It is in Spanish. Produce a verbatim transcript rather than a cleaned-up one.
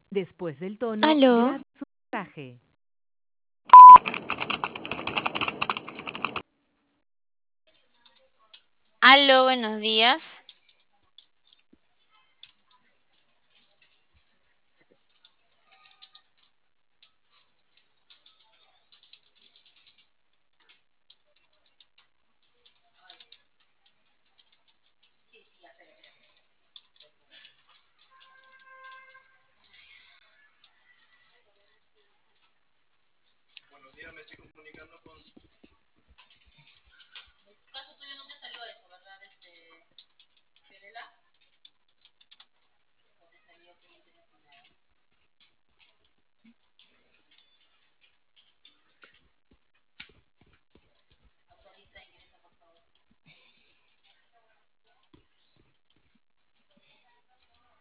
Después del tono, Aló, grabe su mensaje. aló, buenos días.